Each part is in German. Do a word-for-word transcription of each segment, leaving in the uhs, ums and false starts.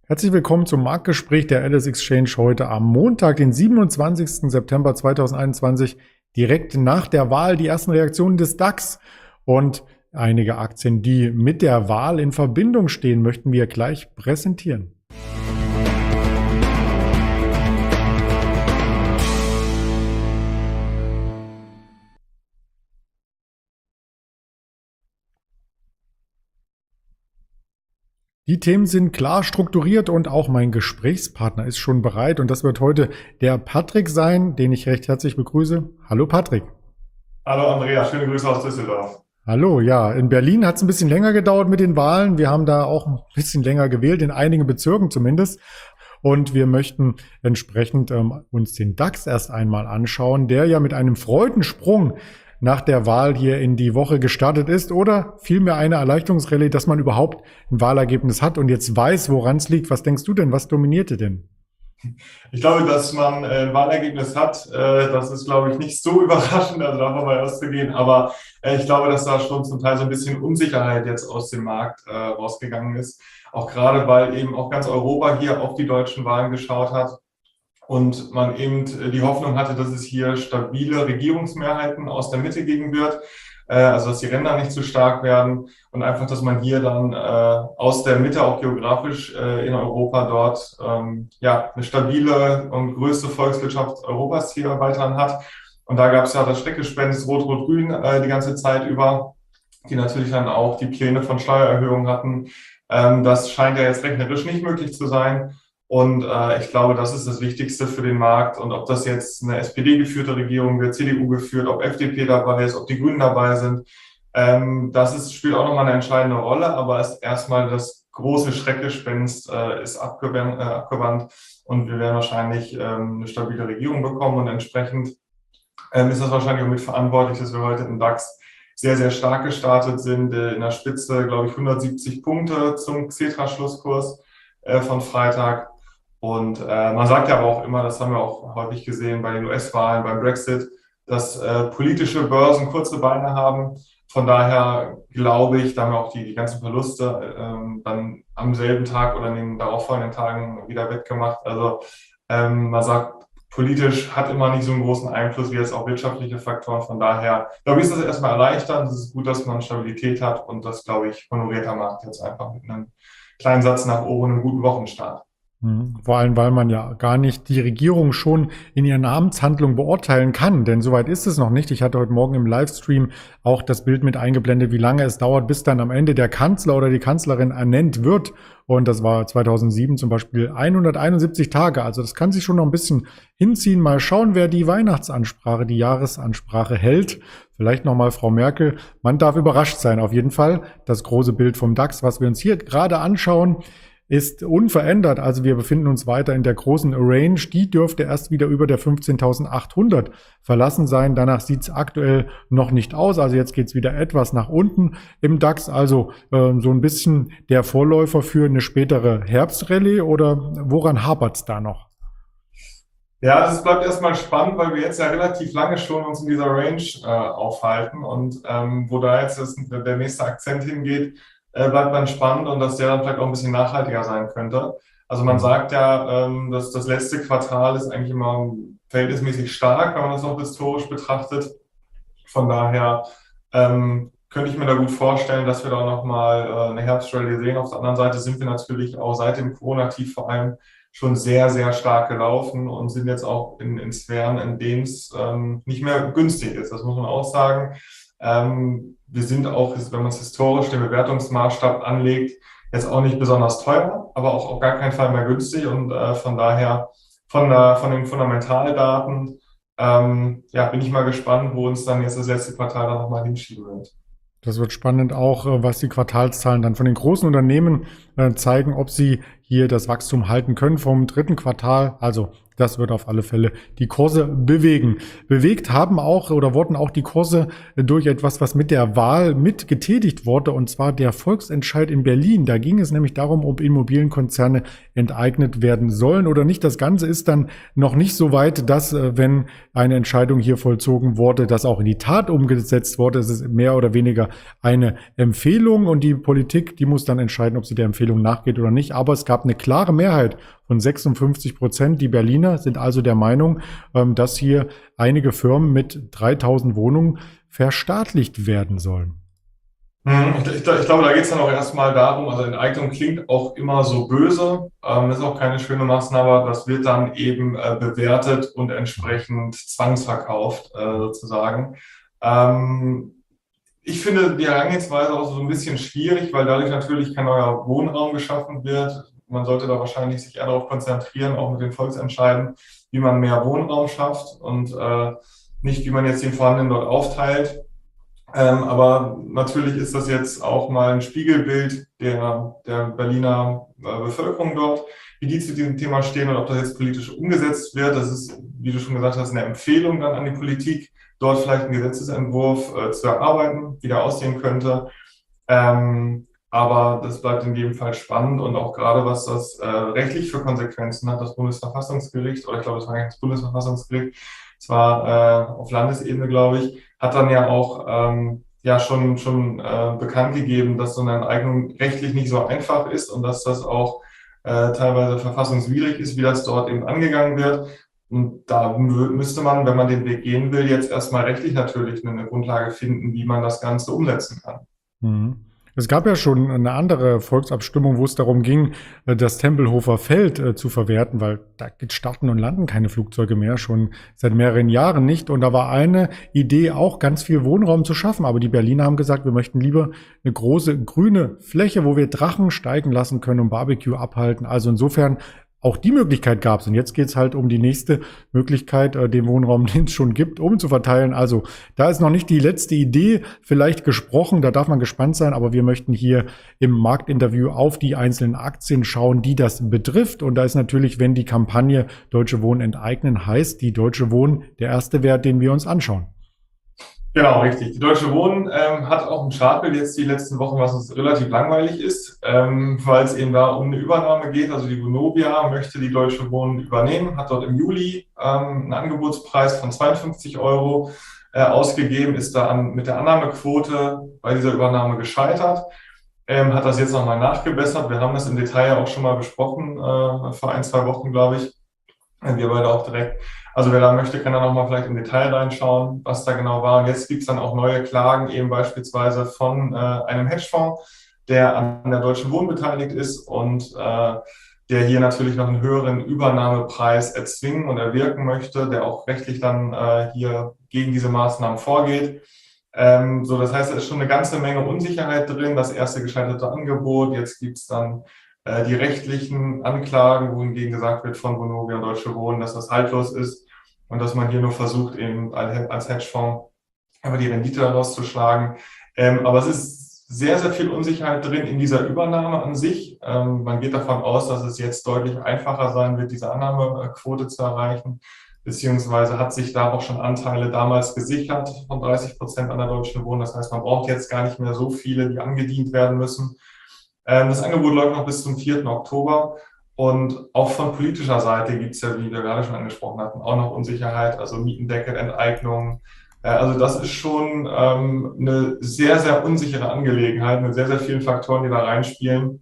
Herzlich willkommen zum Marktgespräch der Alice Exchange heute am Montag, den siebenundzwanzigsten September zweitausendeinundzwanzig, direkt nach der Wahl, die ersten Reaktionen des DAX und einige Aktien, die mit der Wahl in Verbindung stehen, möchten wir gleich präsentieren. Die Themen sind klar strukturiert und auch mein Gesprächspartner ist schon bereit. Und das wird heute der Patrick sein, den ich recht herzlich begrüße. Hallo Patrick. Hallo Andrea, schöne Grüße aus Düsseldorf. Hallo, ja, in Berlin hat es ein bisschen länger gedauert mit den Wahlen. Wir haben da auch ein bisschen länger gewählt, in einigen Bezirken zumindest. Und wir möchten entsprechend ähm, uns den DAX erst einmal anschauen, der ja mit einem Freudensprung nach der Wahl hier in die Woche gestartet ist oder vielmehr eine Erleichterungsrallye, dass man überhaupt ein Wahlergebnis hat und jetzt weiß, woran es liegt. Was denkst du denn? Was dominierte denn? Ich glaube, dass man äh, ein Wahlergebnis hat, äh, das ist, glaube ich, nicht so überraschend, also davon mal auszugehen, aber äh, ich glaube, dass da schon zum Teil so ein bisschen Unsicherheit jetzt aus dem Markt äh, rausgegangen ist, auch gerade, weil eben auch ganz Europa hier auf die deutschen Wahlen geschaut hat und man eben die Hoffnung hatte, dass es hier stabile Regierungsmehrheiten aus der Mitte geben wird, äh, also dass die Ränder nicht zu stark werden und einfach, dass man hier dann äh, aus der Mitte auch geografisch äh, in Europa dort ähm, ja eine stabile und größte Volkswirtschaft Europas hier weiterhin hat. Und da gab es ja das Schreckgespenst Rot-Rot-Grün äh, die ganze Zeit über, die natürlich dann auch die Pläne von Steuererhöhungen hatten. Ähm, das scheint ja jetzt rechnerisch nicht möglich zu sein. Und äh, ich glaube, das ist das Wichtigste für den Markt. Und ob das jetzt eine S P D-geführte Regierung wird, C D U geführt, ob F D P dabei ist, ob die Grünen dabei sind, ähm, das ist, spielt auch nochmal eine entscheidende Rolle. Aber ist erstmal das große Schreckgespenst äh, ist abgewandt, äh, abgewandt und wir werden wahrscheinlich ähm, eine stabile Regierung bekommen. Und entsprechend ähm, ist das wahrscheinlich auch mitverantwortlich, dass wir heute im DAX sehr, sehr stark gestartet sind. Äh, in der Spitze, glaube ich, hundertsiebzig Punkte zum Xetra-Schlusskurs äh, von Freitag. Und äh, man sagt ja aber auch immer, das haben wir auch häufig gesehen bei den U S-Wahlen, beim Brexit, dass äh, politische Börsen kurze Beine haben. Von daher glaube ich, da haben wir auch die, die ganzen Verluste ähm, dann am selben Tag oder in den darauffolgenden Tagen wieder wettgemacht. Also ähm, man sagt, politisch hat immer nicht so einen großen Einfluss wie jetzt auch wirtschaftliche Faktoren. Von daher glaube ich, ist das erstmal erleichternd. Es ist gut, dass man Stabilität hat und das, glaube ich, honoriert der Markt jetzt einfach mit einem kleinen Satz nach oben und einem guten Wochenstart. Vor allem, weil man ja gar nicht die Regierung schon in ihren Amtshandlungen beurteilen kann, denn soweit ist es noch nicht. Ich hatte heute Morgen im Livestream auch das Bild mit eingeblendet, wie lange es dauert, bis dann am Ende der Kanzler oder die Kanzlerin ernannt wird. Und das war zweitausendsieben zum Beispiel hunderteinundsiebzig Tage. Also das kann sich schon noch ein bisschen hinziehen. Mal schauen, wer die Weihnachtsansprache, die Jahresansprache hält. Vielleicht nochmal Frau Merkel. Man darf überrascht sein. Auf jeden Fall das große Bild vom DAX, was wir uns hier gerade anschauen, ist unverändert. Also wir befinden uns weiter in der großen Range. Die dürfte erst wieder über der fünfzehntausendachthundert verlassen sein. Danach sieht es aktuell noch nicht aus. Also jetzt geht es wieder etwas nach unten im DAX. Also äh, so ein bisschen der Vorläufer für eine spätere Herbstrallye oder woran hapert es da noch? Ja, das bleibt erstmal spannend, weil wir jetzt ja relativ lange schon uns in dieser Range äh, aufhalten und ähm, wo da jetzt das, der nächste Akzent hingeht, äh, bleibt man spannend und dass der dann vielleicht auch ein bisschen nachhaltiger sein könnte. Also man sagt ja, ähm, dass das letzte Quartal ist eigentlich immer verhältnismäßig stark, wenn man das auch historisch betrachtet. Von daher ähm, könnte ich mir da gut vorstellen, dass wir da nochmal äh, eine Herbstrallye sehen. Auf der anderen Seite sind wir natürlich auch seit dem Corona-Tief vor allem schon sehr, sehr stark gelaufen und sind jetzt auch in, in Sphären, in denen es ähm, nicht mehr günstig ist. Das muss man auch sagen. Ähm, wir sind auch, wenn man es historisch den Bewertungsmaßstab anlegt, jetzt auch nicht besonders teuer, aber auch auf gar keinen Fall mehr günstig. Und äh, von daher, von, der, von den Fundamentaldaten, ähm, ja, bin ich mal gespannt, wo uns dann jetzt das letzte Quartal dann nochmal hinschieben wird. Das wird spannend auch, was die Quartalszahlen dann von den großen Unternehmen zeigen, ob sie hier das Wachstum halten können vom dritten Quartal. Also Das wird auf alle Fälle die Kurse bewegen. Bewegt haben auch oder wurden auch die Kurse durch etwas, was mit der Wahl mit getätigt wurde, und zwar der Volksentscheid in Berlin. Da ging es nämlich darum, ob Immobilienkonzerne enteignet werden sollen oder nicht. Das Ganze ist dann noch nicht so weit, dass, wenn eine Entscheidung hier vollzogen wurde, das auch in die Tat umgesetzt wurde. Es ist mehr oder weniger eine Empfehlung und die Politik, die muss dann entscheiden, ob sie der Empfehlung nachgeht oder nicht. Aber es gab eine klare Mehrheit von sechsundfünfzig Prozent. Die Berliner sind also der Meinung, dass hier einige Firmen mit dreitausend Wohnungen verstaatlicht werden sollen. Ich, ich, ich glaube, da geht es dann auch erstmal darum, also Enteignung klingt auch immer so böse, ähm, ist auch keine schöne Maßnahme, aber das wird dann eben äh, bewertet und entsprechend zwangsverkauft äh, sozusagen. Ähm, ich finde die Herangehensweise auch so ein bisschen schwierig, weil dadurch natürlich kein neuer Wohnraum geschaffen wird. Man sollte da wahrscheinlich sich eher darauf konzentrieren, auch mit den Volksentscheiden, wie man mehr Wohnraum schafft und äh, nicht, wie man jetzt den vorhandenen dort aufteilt. Ähm, aber natürlich ist das jetzt auch mal ein Spiegelbild der, der Berliner äh, Bevölkerung dort, wie die zu diesem Thema stehen und ob das jetzt politisch umgesetzt wird. Das ist, wie du schon gesagt hast, eine Empfehlung dann an die Politik, dort vielleicht einen Gesetzesentwurf äh, zu erarbeiten, wie der aussehen könnte. Ähm, aber das bleibt in jedem Fall spannend und auch gerade was das äh, rechtlich für Konsequenzen hat, das Bundesverfassungsgericht, oder ich glaube, das war eigentlich das Bundesverfassungsgericht, zwar äh, auf Landesebene, glaube ich, hat dann ja auch ähm, ja schon schon äh, bekannt gegeben, dass so eine Enteignung rechtlich nicht so einfach ist und dass das auch äh, teilweise verfassungswidrig ist, wie das dort eben angegangen wird. Und da müsste man, wenn man den Weg gehen will, jetzt erstmal rechtlich natürlich eine Grundlage finden, wie man das Ganze umsetzen kann. Mhm. Es gab ja schon eine andere Volksabstimmung, wo es darum ging, das Tempelhofer Feld äh, zu verwerten, weil da starten und landen keine Flugzeuge mehr, schon seit mehreren Jahren nicht. Und da war eine Idee, auch ganz viel Wohnraum zu schaffen. Aber die Berliner haben gesagt, wir möchten lieber eine große grüne Fläche, wo wir Drachen steigen lassen können und Barbecue abhalten. Also insofern auch die Möglichkeit gab es. Und jetzt geht es halt um die nächste Möglichkeit, äh, den Wohnraum, den es schon gibt, umzuverteilen. Also da ist noch nicht die letzte Idee vielleicht gesprochen. Da darf man gespannt sein. Aber wir möchten hier im Marktinterview auf die einzelnen Aktien schauen, die das betrifft. Und da ist natürlich, wenn die Kampagne Deutsche Wohnen enteignen heißt, die Deutsche Wohnen der erste Wert, den wir uns anschauen. Genau, richtig. Die Deutsche Wohnen ähm, hat auch ein Chartbild jetzt die letzten Wochen, was uns relativ langweilig ist, ähm, weil es eben da um eine Übernahme geht. Also die Vonovia möchte die Deutsche Wohnen übernehmen, hat dort im Juli ähm, einen Angebotspreis von zweiundfünfzig Euro äh, ausgegeben, ist da an, mit der Annahmequote bei dieser Übernahme gescheitert, ähm, hat das jetzt nochmal nachgebessert. Wir haben das im Detail auch schon mal besprochen, äh, vor ein, zwei Wochen, glaube ich. Wir beide auch direkt. Also wer da möchte, kann da nochmal vielleicht im Detail reinschauen, was da genau war. Und jetzt gibt es dann auch neue Klagen, eben beispielsweise von äh, einem Hedgefonds, der an der Deutschen Wohnen beteiligt ist und äh, der hier natürlich noch einen höheren Übernahmepreis erzwingen und erwirken möchte, der auch rechtlich dann äh, hier gegen diese Maßnahmen vorgeht. Ähm, so, das heißt, da ist schon eine ganze Menge Unsicherheit drin. Das erste gescheiterte Angebot, jetzt gibt es dann die rechtlichen Anklagen, wohingegen gesagt wird von Vonovia und Deutsche Wohnen, dass das haltlos ist und dass man hier nur versucht, eben als Hedgefonds aber die Rendite daraus zu schlagen. Ähm, aber es ist sehr, sehr viel Unsicherheit drin in dieser Übernahme an sich. Ähm, man geht davon aus, dass es jetzt deutlich einfacher sein wird, diese Annahmequote zu erreichen, beziehungsweise hat sich da auch schon Anteile damals gesichert von dreißig Prozent an der Deutschen Wohnen. Das heißt, man braucht jetzt gar nicht mehr so viele, die angedient werden müssen. Das Angebot läuft noch bis zum vierten Oktober und auch von politischer Seite gibt es ja, wie wir gerade schon angesprochen hatten, auch noch Unsicherheit, also Mietendeckel, Enteignung. Also das ist schon ähm, eine sehr, sehr unsichere Angelegenheit mit sehr, sehr vielen Faktoren, die da reinspielen.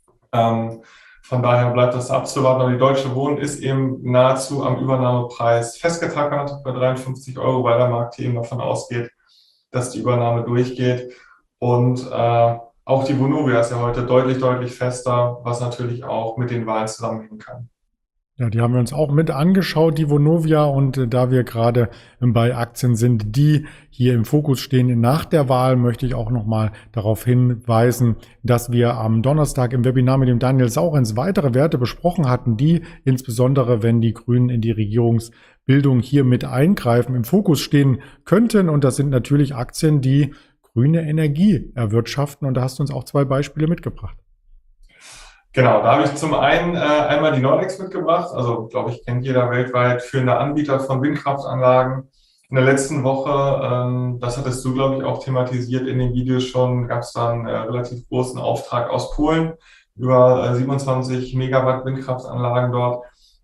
Ähm, von daher bleibt das abzuwarten. Aber die Deutsche Wohnen ist eben nahezu am Übernahmepreis festgetackert bei dreiundfünfzig Euro, weil der Markt hier eben davon ausgeht, dass die Übernahme durchgeht. Und äh, auch die Vonovia ist ja heute deutlich, deutlich fester, was natürlich auch mit den Wahlen zusammenhängen kann. Ja, die haben wir uns auch mit angeschaut, die Vonovia. Und äh, da wir gerade bei Aktien sind, die hier im Fokus stehen nach der Wahl, möchte ich auch nochmal darauf hinweisen, dass wir am Donnerstag im Webinar mit dem Daniel Saurens weitere Werte besprochen hatten, die insbesondere, wenn die Grünen in die Regierungsbildung hier mit eingreifen, im Fokus stehen könnten. Und das sind natürlich Aktien, die grüne Energie erwirtschaften. Und da hast du uns auch zwei Beispiele mitgebracht. Genau, da habe ich zum einen äh, einmal die Nordex mitgebracht. Also, glaube ich, kennt jeder weltweit führende Anbieter von Windkraftanlagen. In der letzten Woche, ähm, das hattest du, glaube ich, auch thematisiert in den Videos schon, gab es da einen äh, relativ großen Auftrag aus Polen über äh, siebenundzwanzig Megawatt Windkraftanlagen dort.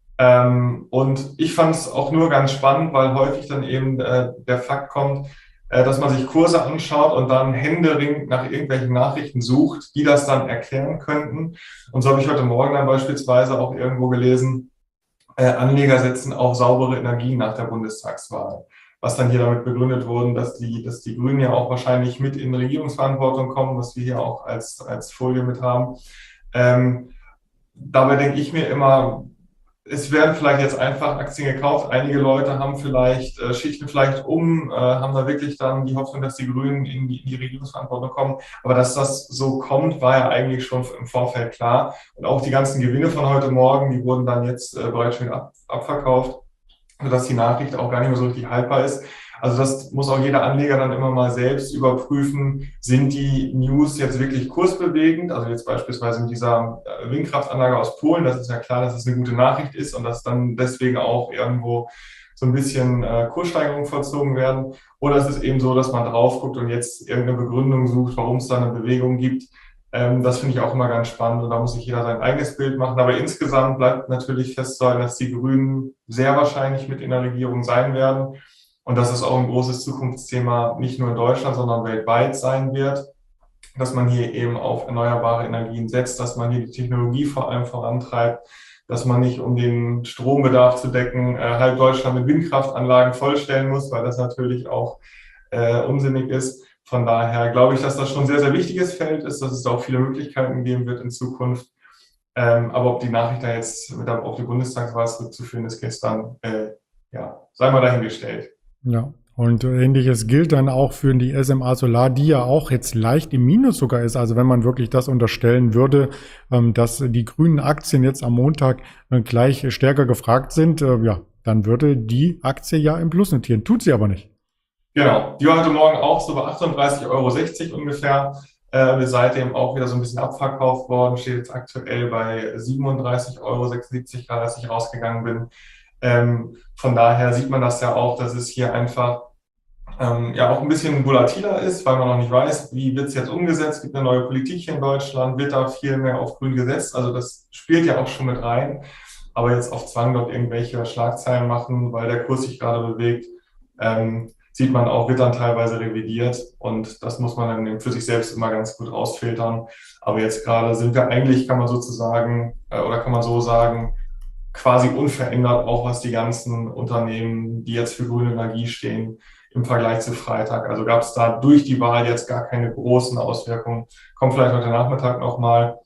Ähm, und ich fand es auch nur ganz spannend, weil häufig dann eben äh, der Fakt kommt, äh, dass man sich Kurse anschaut und dann händeringend nach irgendwelchen Nachrichten sucht, die das dann erklären könnten. Und so habe ich heute Morgen dann beispielsweise auch irgendwo gelesen, äh, Anleger setzen auf saubere Energie nach der Bundestagswahl. Was dann hier damit begründet wurde, dass die, dass die Grünen ja auch wahrscheinlich mit in Regierungsverantwortung kommen, was wir hier auch als, als Folie mit haben. Ähm, dabei denke ich mir immer, es werden vielleicht jetzt einfach Aktien gekauft. Einige Leute haben vielleicht, äh, schichten vielleicht um, äh, haben da wirklich dann die Hoffnung, dass die Grünen in die, in die Regierungsverantwortung kommen. Aber dass das so kommt, war ja eigentlich schon im Vorfeld klar. Und auch die ganzen Gewinne von heute Morgen, die wurden dann jetzt äh, bereits schon ab, abverkauft, sodass die Nachricht auch gar nicht mehr so richtig haltbar ist. Also das muss auch jeder Anleger dann immer mal selbst überprüfen, sind die News jetzt wirklich kursbewegend? Also jetzt beispielsweise mit dieser Windkraftanlage aus Polen, das ist ja klar, dass es eine gute Nachricht ist und dass dann deswegen auch irgendwo so ein bisschen äh, Kurssteigerungen vollzogen werden. Oder ist es eben so, dass man drauf guckt und jetzt irgendeine Begründung sucht, warum es da eine Bewegung gibt? Ähm, das finde ich auch immer ganz spannend und da muss sich jeder sein eigenes Bild machen. Aber insgesamt bleibt natürlich festzuhalten, dass die Grünen sehr wahrscheinlich mit in der Regierung sein werden. Und dass es auch ein großes Zukunftsthema nicht nur in Deutschland, sondern weltweit sein wird, dass man hier eben auf erneuerbare Energien setzt, dass man hier die Technologie vor allem vorantreibt, dass man nicht, um den Strombedarf zu decken, halb Deutschland mit Windkraftanlagen vollstellen muss, weil das natürlich auch äh, unsinnig ist. Von daher glaube ich, dass das schon ein sehr, sehr wichtiges Feld ist, dass es da auch viele Möglichkeiten geben wird in Zukunft. Ähm, aber ob die Nachricht da jetzt mit auf die Bundestagswahl zurückzuführen ist gestern, äh, ja, sei mal dahingestellt. Ja, und Ähnliches gilt dann auch für die S M A Solar, die ja auch jetzt leicht im Minus sogar ist. Also wenn man wirklich das unterstellen würde, dass die grünen Aktien jetzt am Montag gleich stärker gefragt sind, ja, dann würde die Aktie ja im Plus notieren. Tut sie aber nicht. Genau, die war heute Morgen auch so bei achtunddreißig Euro sechzig ungefähr. Äh, seitdem auch wieder so ein bisschen abverkauft worden, steht jetzt aktuell bei siebenunddreißig Euro sechsundsiebzig, gerade als ich rausgegangen bin. Ähm, von daher sieht man das ja auch, dass es hier einfach ähm, ja auch ein bisschen volatiler ist, weil man noch nicht weiß, wie wird es jetzt umgesetzt, gibt eine neue Politik hier in Deutschland, wird da viel mehr auf grün gesetzt, also das spielt ja auch schon mit rein, aber jetzt auf Zwang dort irgendwelche Schlagzeilen machen, weil der Kurs sich gerade bewegt, ähm, sieht man auch, wird dann teilweise revidiert und das muss man dann für sich selbst immer ganz gut rausfiltern, aber jetzt gerade sind wir eigentlich, kann man sozusagen, äh, oder kann man so sagen, quasi unverändert, auch was die ganzen Unternehmen, die jetzt für grüne Energie stehen, im Vergleich zu Freitag. Also gab es da durch die Wahl jetzt gar keine großen Auswirkungen. Kommt vielleicht heute Nachmittag nochmal,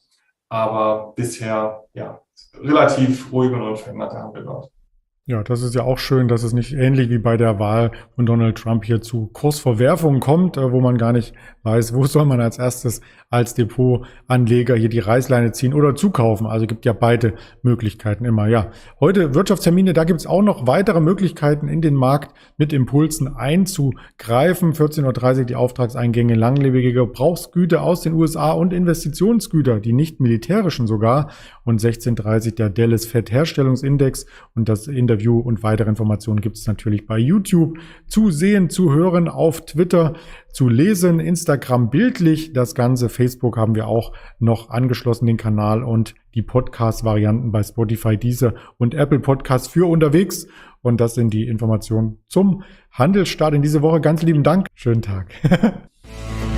aber bisher ja relativ ruhig und unverändert haben wir dort. Ja, das ist ja auch schön, dass es nicht ähnlich wie bei der Wahl von Donald Trump hier zu Kursverwerfungen kommt, wo man gar nicht weiß, wo soll man als erstes als Depotanleger hier die Reißleine ziehen oder zukaufen. Also gibt ja beide Möglichkeiten immer. Ja, heute Wirtschaftstermine, da gibt es auch noch weitere Möglichkeiten in den Markt mit Impulsen einzugreifen. vierzehn Uhr dreißig die Auftragseingänge, langlebige Gebrauchsgüter aus den U S A und Investitionsgüter, die nicht militärischen sogar. Und sechzehn Uhr dreißig der Dallas Fed Herstellungsindex und das Interview und weitere Informationen gibt es natürlich bei YouTube zu sehen, zu hören, auf Twitter zu lesen, Instagram bildlich, das Ganze, Facebook haben wir auch noch angeschlossen, den Kanal und die Podcast-Varianten bei Spotify, Deezer und Apple Podcasts für unterwegs. Und das sind die Informationen zum Handelsstart in diese Woche. Ganz lieben Dank. Schönen Tag.